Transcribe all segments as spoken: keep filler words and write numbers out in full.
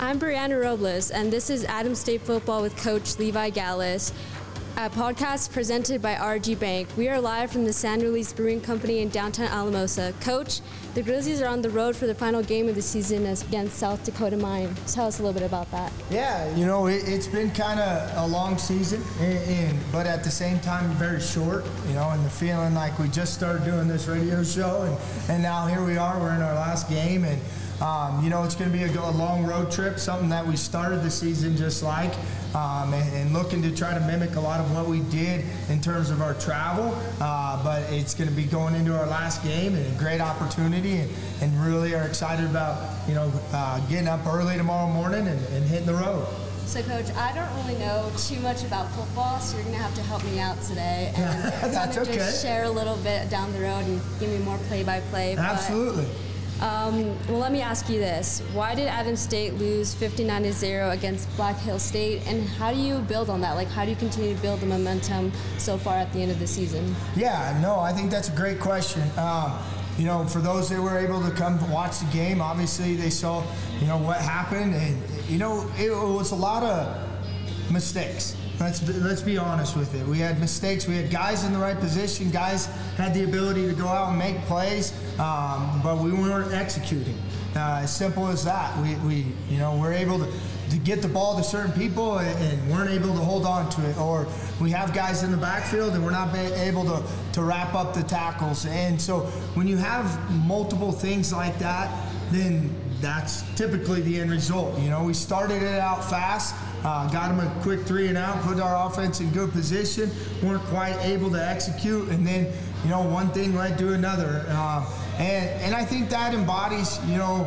I'm Brianna Robles, and this is Adams State Football with Coach Levi Gallus, a podcast presented by R G Bank. We are live from the San Luis Brewing Company in downtown Alamosa. Coach, the Grizzlies are on the road for the final game of the season against South Dakota Mine. Tell us a little bit about that. Yeah, you know, it, it's been kind of a long season, and, and but at the same time, very short, you know, and the feeling like we just started doing this radio show, and, and now here we are, we're in our last game, and Um, you know, it's going to be a, a long road trip, something that we started the season just like, um, and, and looking to try to mimic a lot of what we did in terms of our travel. Uh, but it's going to be going into our last game and a great opportunity, and, and really are excited about, you know, uh, getting up early tomorrow morning and, and hitting the road. So, Coach, I don't really know too much about football, so you're going to have to help me out today. And That's kind of okay. Just share a little bit down the road and give me more play-by-play. Absolutely. But, Um, well, let me ask you this. Why did Adams State lose fifty-nine to zero against Black Hill State, and how do you build on that? Like, how do you continue to build the momentum so far at the end of the season? Yeah, no, I think that's a great question. Um, you know, for those that were able to come watch the game, obviously they saw, you know, what happened, and, you know, it was a lot of mistakes. Let's be, let's be honest with it. We had mistakes. We had guys in the right position. Guys had the ability to go out and make plays, um, but we weren't executing. Uh, as simple as that. We, we you know, we're able to, to get the ball to certain people and, and weren't able to hold on to it. Or we have guys in the backfield and we're not able to, to wrap up the tackles. And so when you have multiple things like that, then that's typically the end result. You know, we started it out fast, uh, got them a quick three and out, put our offense in good position, weren't quite able to execute, and then, you know, one thing led to another. Um, and, and I think that embodies, you know,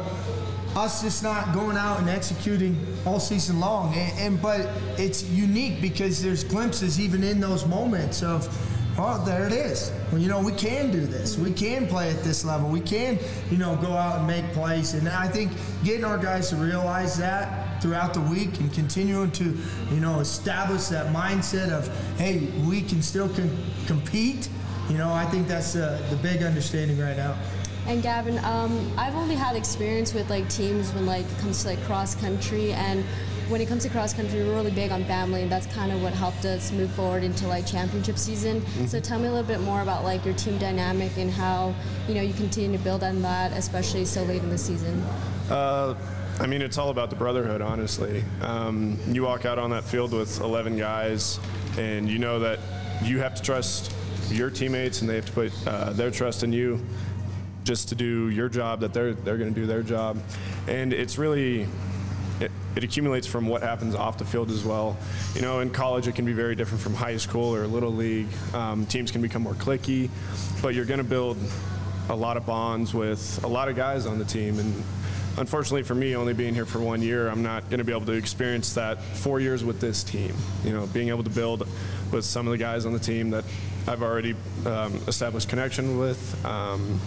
us just not going out and executing all season long. And, and but it's unique because there's glimpses even in those moments of, oh, there it is. Well, you know, we can do this. We can play at this level. We can, you know, go out and make plays. And I think getting our guys to realize that throughout the week and continuing to, you know, establish that mindset of, hey, we can still con- compete, you know, I think that's uh, the big understanding right now. And Gavin, um, I've only had experience with like teams when like it comes to like cross country, and when it comes to cross country, we're really big on family, and that's kind of what helped us move forward into like championship season. Mm-hmm. So tell me a little bit more about like your team dynamic and how, you know, you continue to build on that, especially so late in the season. Uh, I mean, it's all about the brotherhood, honestly. Um, you walk out on that field with eleven guys, and you know that you have to trust your teammates, and they have to put uh, their trust in you just to do your job, that they're they're going to do their job. And it's really, it, it accumulates from what happens off the field as well. You know, in college it can be very different from high school or little league. Um, teams can become more cliquey, but you're going to build a lot of bonds with a lot of guys on the team. And unfortunately for me, only being here for one year, I'm not going to be able to experience that four years with this team. You know, being able to build with some of the guys on the team that I've already um, established connection with. Um,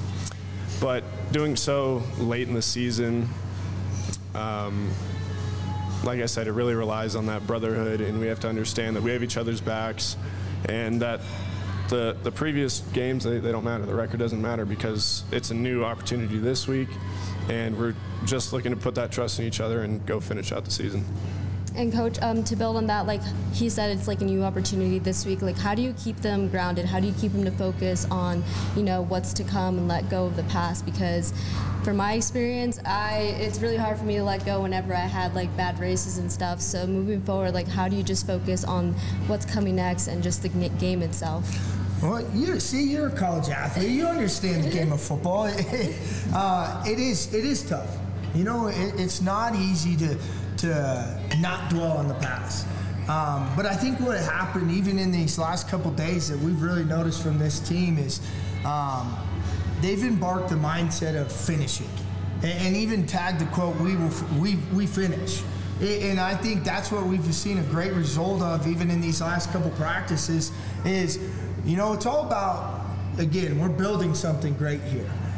But doing so late in the season, um, like I said, it really relies on that brotherhood, and we have to understand that we have each other's backs, and that the the previous games, they, they don't matter. The record doesn't matter because it's a new opportunity this week, and we're just looking to put that trust in each other and go finish out the season. And Coach, um, to build on that, like he said, it's like a new opportunity this week. Like, how do you keep them grounded? How do you keep them to focus on, you know, what's to come and let go of the past? Because from my experience, I it's really hard for me to let go whenever I had like bad races and stuff. So moving forward, like, how do you just focus on what's coming next and just the game itself? Well, you see, you're a college athlete. You understand the game of football. uh, it is it is tough. You know, it, it's not easy to to not dwell on the past. Um, but I think what happened even in these last couple days that we've really noticed from this team is um, they've embarked the mindset of finishing, and, and even tagged the quote, we will, we, we finish. And I think that's what we've seen a great result of even in these last couple practices is, you know, it's all about, again, we're building something great here.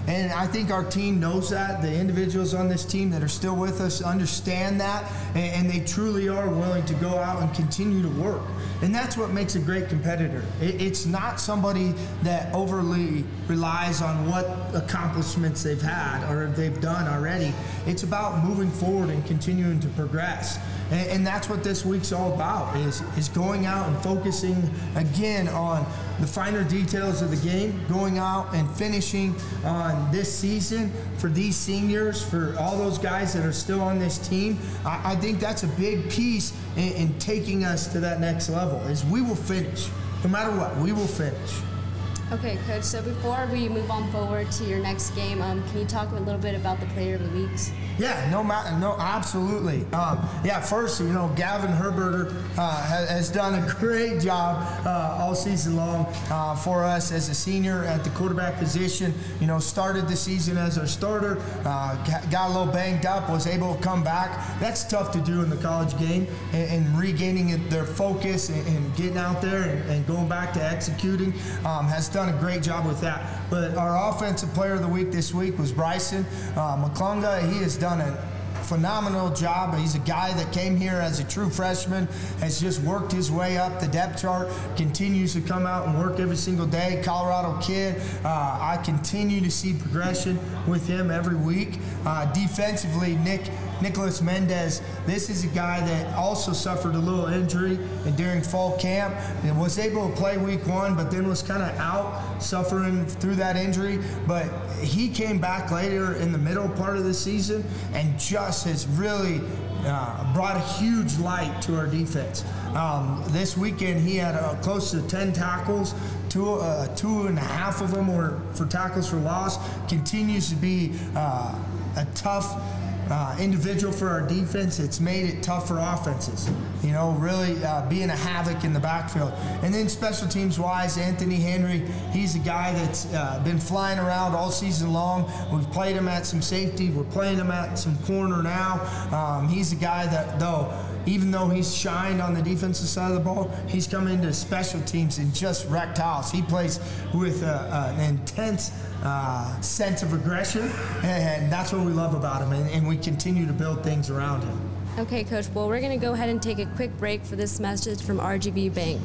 And I think our team knows that. The individuals on this team that are still with us understand that, and, and they truly are willing to go out and continue to work. And that's what makes a great competitor. It, it's not somebody that overly relies on what accomplishments they've had or they've done already. It's about moving forward and continuing to progress. And, and that's what this week's all about, is, is going out and focusing again on the finer details of the game, going out and finishing on this season for these seniors, for all those guys that are still on this team. I, I think that's a big piece in, in taking us to that next level, is we will finish. No matter what, we will finish. Okay, Coach, so before we move on forward to your next game, um, can you talk a little bit about the player of the weeks? Yeah, no, no, absolutely. Um, yeah, first, you know, Gavin Herberter uh, has, has done a great job uh, all season long uh, for us as a senior at the quarterback position. You know, started the season as our starter, uh, got a little banged up, was able to come back. That's tough to do in the college game, and, and regaining their focus and, and getting out there and, and going back to executing. Um, has done a great job with that. But our offensive player of the week this week was Bryson uh, McClunga. He has done a phenomenal job. He's a guy that came here as a true freshman, has just worked his way up the depth chart, continues to come out and work every single day. Colorado kid. Uh, I continue to see progression with him every week. Uh, defensively, Nick Nicholas Mendez, this is a guy that also suffered a little injury and during fall camp and was able to play week one, but then was kind of out suffering through that injury. But he came back later in the middle part of the season and just has really uh, brought a huge light to our defense. Um, this weekend he had uh, close to ten tackles. Two, uh, two and a half of them were for tackles for loss. Continues to be uh, a tough Uh, individual for our defense. It's made it tough for offenses, you know, really uh, being a havoc in the backfield. And then special teams wise, Anthony Henry, he's a guy that's uh, been flying around all season long. We've played him at some safety, we're playing him at some corner now. Um, he's a guy that, though, even though he's shined on the defensive side of the ball, he's come into special teams and just wrecked house. He plays with uh, uh, an intense uh, sense of aggression, and that's what we love about him, and, and we continue to build things around him. Okay, Coach, well, we're going to go ahead and take a quick break for this message from R G V Bank.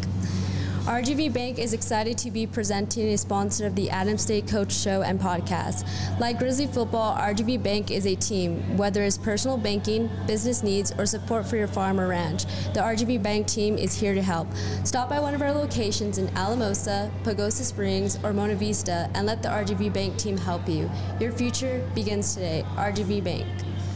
R G V Bank is excited to be presenting a sponsor of the Adams State Coach Show and podcast. Like Grizzly Football, R G V Bank is a team. Whether it's personal banking, business needs, or support for your farm or ranch, the R G V Bank team is here to help. Stop by one of our locations in Alamosa, Pagosa Springs, or Mona Vista and let the R G V Bank team help you. Your future begins today. R G V Bank.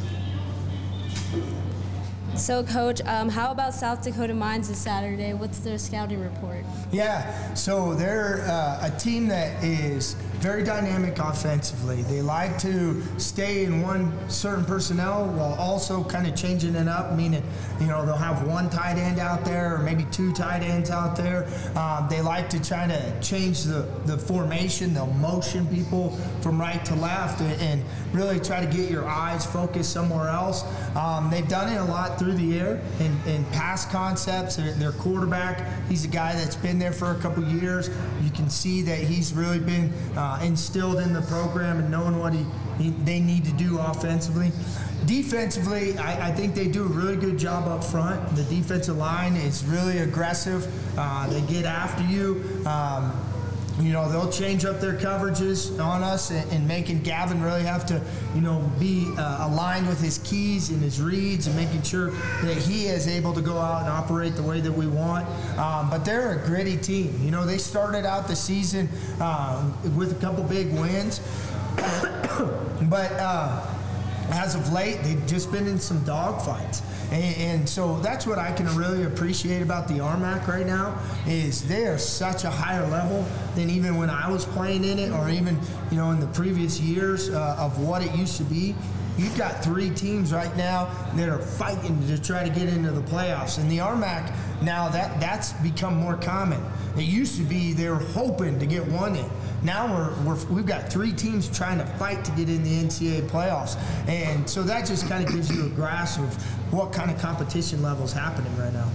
So, Coach, um, how about South Dakota Mines this Saturday? What's their scouting report? Yeah, so they're uh, a team that is very dynamic offensively. They like to stay in one certain personnel while also kind of changing it up, meaning, you know, they'll have one tight end out there or maybe two tight ends out there. Um, they like to try to change the, the formation. They'll motion people from right to left and, and really try to get your eyes focused somewhere else. Um, they've done it a lot through the air and, and pass concepts. Their, their quarterback, he's a guy that's been there for a couple years. You can see that he's really been uh, instilled in the program and knowing what he, he they need to do offensively. Defensively, I, I think they do a really good job up front. The defensive line is really aggressive. Uh, they get after you. Um, You know, they'll change up their coverages on us and, and making Gavin really have to, you know, be uh, aligned with his keys and his reads and making sure that he is able to go out and operate the way that we want. Um, but they're a gritty team. You know, they started out the season uh, with a couple big wins. but uh, as of late, they've just been in some dogfights. And, and so that's what I can really appreciate about the R M A C right now is they are such a higher level than even when I was playing in it or even, you know, in the previous years uh, of what it used to be. You've got three teams right now that are fighting to try to get into the playoffs. And the R M A C, now that, that's become more common. It used to be they were hoping to get one in. Now we're, we're, we've got three teams trying to fight to get in the N C double A playoffs. And so that just kind of gives you a grasp of what kind of competition level is happening right now.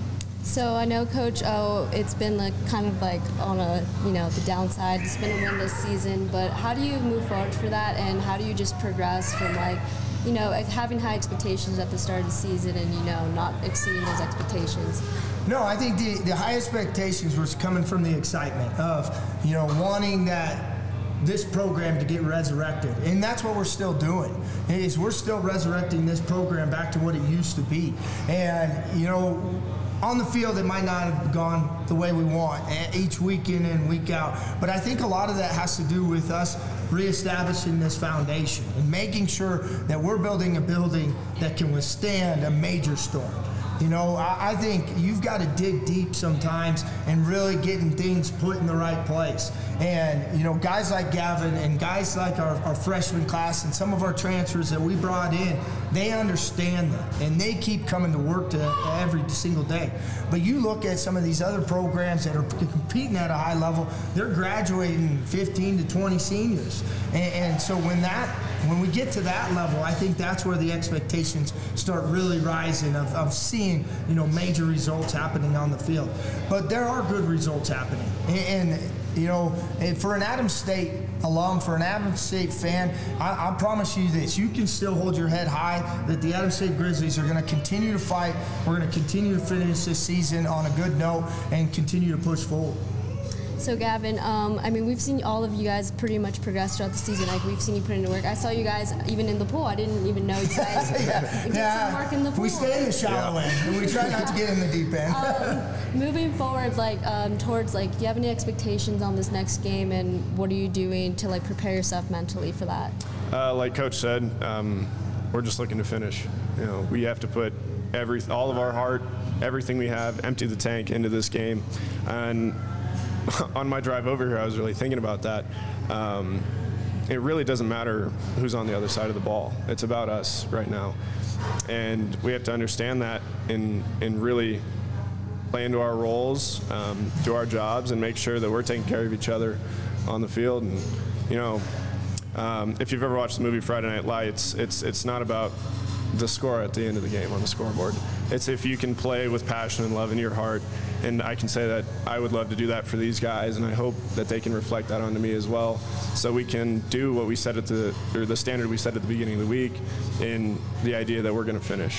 So I know, Coach O, it's been like kind of like on a, you know, the downside. It's been a win this season, but how do you move forward for that, and how do you just progress from like, you know, having high expectations at the start of the season and, you know, not exceeding those expectations? No, I think the, the high expectations was coming from the excitement of, you know, wanting that this program to get resurrected, and that's what we're still doing. Is we're still resurrecting this program back to what it used to be, and you know, on the field it might not have gone the way we want each week in and week out, but I think a lot of that has to do with us reestablishing this foundation and making sure that we're building a building that can withstand a major storm. You know, I, I think you've got to dig deep sometimes and really getting things put in the right place. And, you know, guys like Gavin and guys like our, our freshman class and some of our transfers that we brought in, they understand that, and they keep coming to work to every single day. But you look at some of these other programs that are competing at a high level, they're graduating fifteen to twenty seniors. And, and so when that, when we get to that level, I think that's where the expectations start really rising of, of seeing, you know, major results happening on the field. But there are good results happening. And, and you know, for an Adams State alum, for an Adams State fan, I, I promise you this, you can still hold your head high that the Adams State Grizzlies are going to continue to fight. We're going to continue to finish this season on a good note and continue to push forward. So Gavin, um, I mean, we've seen all of you guys pretty much progress throughout the season. Like, we've seen you put into work. I saw you guys even in the pool. I didn't even know you guys yeah. did yeah. some work in the pool. We stay in the shallow end, and we try not to get in the deep end. um, moving forward, like um, towards like, do you have any expectations on this next game, and what are you doing to like prepare yourself mentally for that? Uh, like Coach said, um, we're just looking to finish. You know, we have to put every all of our heart, everything we have, empty the tank into this game, and on my drive over here, I was really thinking about that. Um, it really doesn't matter who's on the other side of the ball. It's about us right now. And we have to understand that and, and really play into our roles, um, do our jobs, and make sure that we're taking care of each other on the field. And, you know, um, if you've ever watched the movie Friday Night Lights, it's, it's not about the score at the end of the game on the scoreboard. It's if you can play with passion and love in your heart. And I can say that I would love to do that for these guys, and I hope that they can reflect that onto me as well, so we can do what we said at the, or the standard we set at the beginning of the week, in the idea that we're going to finish.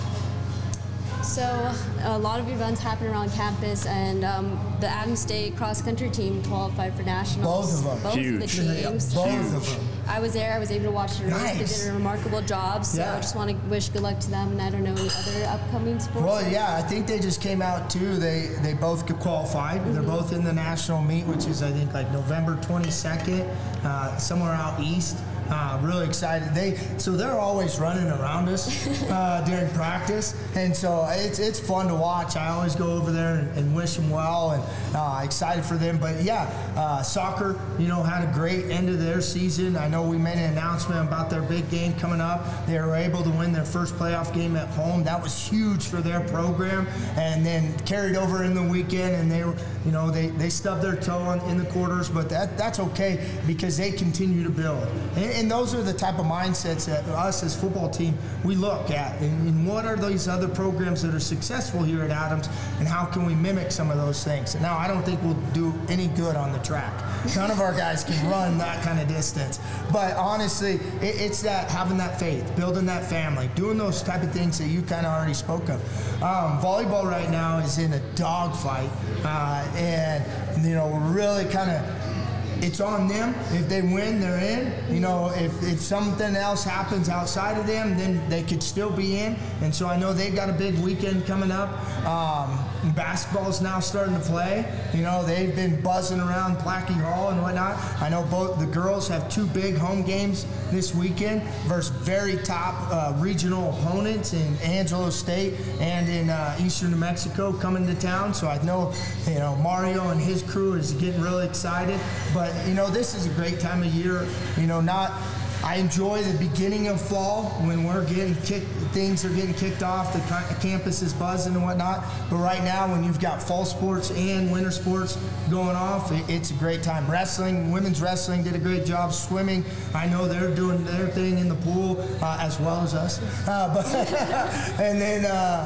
So a lot of events happen around campus, and um, the Adams State cross-country team qualified for nationals. Both of them. Both Huge. of the teams. Both Huge. of them. I was there. I was able to watch the race. Nice. They did a remarkable job. So Yeah. I just want to wish good luck to them. And I don't know any other upcoming sports. Well, yeah, I think they just came out too. They they both qualified. Mm-hmm. They're both in the national meet, which is I think like November twenty-second, uh, somewhere out east. Uh, really excited. They so they're always running around us uh, during practice, and so it's it's fun to watch. I always go over there and, and wish them well, and uh, excited for them. But yeah, uh, soccer, you know, had a great end of their season. I know we made an announcement about their big game coming up. They were able to win their first playoff game at home. That was huge for their program, and then carried over in the weekend. And they were, you know, they they stubbed their toe on, in the quarters, but that that's okay because they continue to build. And, And those are the type of mindsets that us as football team, we look at. And, and what are these other programs that are successful here at Adams, and how can we mimic some of those things? And now, I don't think we'll do any good on the track. None of our guys can run that kind of distance. But honestly, it, it's that having that faith, building that family, doing those type of things that you kind of already spoke of. Um, volleyball right now is in a dogfight. Uh, and, you know, we're really kind of, it's on them. If they win, they're in. You know, if, if something else happens outside of them, then they could still be in. And so I know they've got a big weekend coming up. Um, basketball's now starting to play. You know, they've been buzzing around Plackey Hall and whatnot. I know both the girls have two big home games this weekend versus very top uh, regional opponents in Angelo State and in uh, Eastern New Mexico coming to town. So I know, you know, Mario and his crew is getting really excited. But you know, this is a great time of year. You know, not. I enjoy the beginning of fall when we're getting kicked, things are getting kicked off, the campus is buzzing and whatnot. But right now, when you've got fall sports and winter sports going off, it, it's a great time. Wrestling, women's wrestling did a great job. Swimming, I know they're doing their thing in the pool uh, as well as us. Uh, but and then. Uh,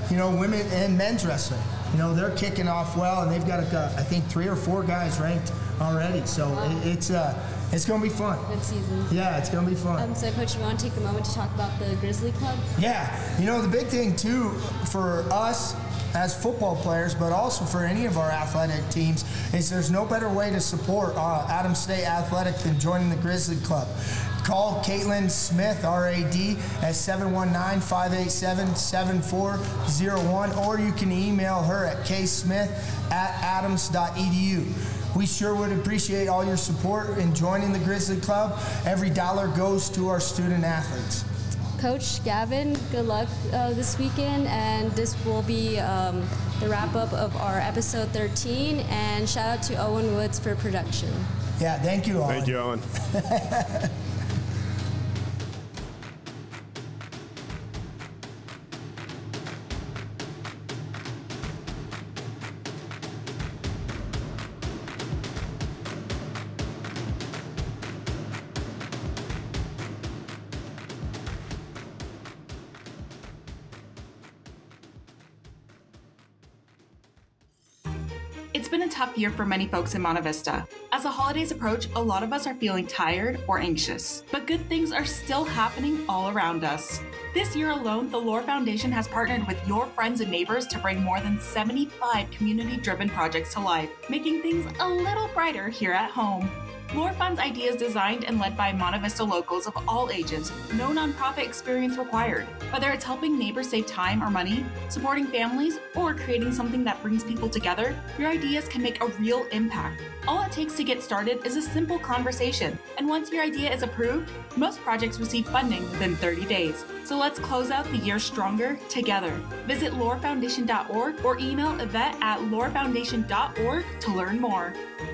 you know, women and men's wrestling. You know, they're kicking off well, and they've got, a, I think, three or four guys ranked already. So Wow. it, it's uh, it's going to be fun. Good season. Yeah, it's going to be fun. Um, so, Coach, you want to take a moment to talk about the Grizzly Club? Yeah, you know, the big thing, too, for us as football players, but also for any of our athletic teams, is there's no better way to support uh, Adams State Athletic than joining the Grizzly Club. Call Caitlin Smith, R A D, at seven one nine, five eight seven, seven four zero one, or you can email her at ksmith at adams dot e d u. We sure would appreciate all your support in joining the Grizzly Club. Every dollar goes to our student athletes. Coach Gavin, good luck uh, this weekend, and this will be um, the wrap-up of our episode thirteen, and shout out to Owen Woods for production. Yeah, thank you, Owen. Thank you, Owen. It's been a tough year for many folks in Monte Vista. As the holidays approach, a lot of us are feeling tired or anxious, but good things are still happening all around us. This year alone, the Lore Foundation has partnered with your friends and neighbors to bring more than seventy-five community-driven projects to life, making things a little brighter here at home. Lore Fund's ideas designed and led by Monte Vista locals of all ages, no nonprofit experience required. Whether it's helping neighbors save time or money, supporting families, or creating something that brings people together, your ideas can make a real impact. All it takes to get started is a simple conversation, and once your idea is approved, most projects receive funding within thirty days. So let's close out the year stronger together. Visit lore foundation dot org or email Yvette at lore foundation dot org to learn more.